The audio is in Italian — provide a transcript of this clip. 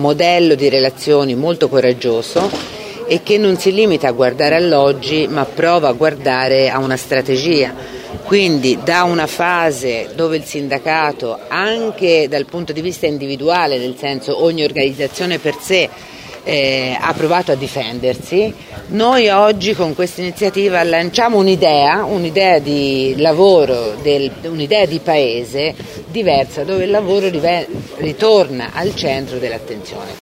modello di relazioni molto coraggioso e che non si limita a guardare all'oggi, ma prova a guardare a una strategia. Quindi da una fase dove il sindacato, anche dal punto di vista individuale, nel senso ogni organizzazione per sé, ha provato a difendersi, noi oggi con questa iniziativa lanciamo un'idea di lavoro, un'idea di paese diversa, dove il lavoro ritorna al centro dell'attenzione.